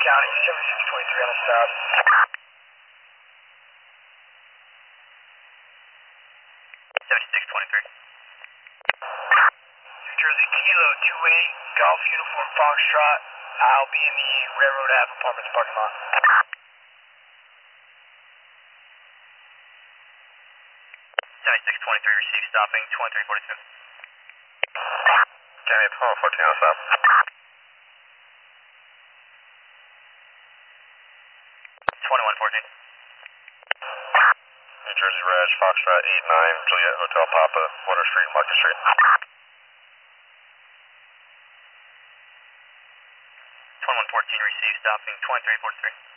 County, 7623 on the stop. 7623. New Jersey Kilo 28, Golf Uniform Foxtrot. I'll be in the Railroad Ave Apartments parking lot. 7623, receive stopping, 2342. County, 1214 on the stop. 2114. New Jersey Reg, Foxtrot 89, Juliet Hotel Papa, Water Street, Market Street. 2114, receive stopping, 2343.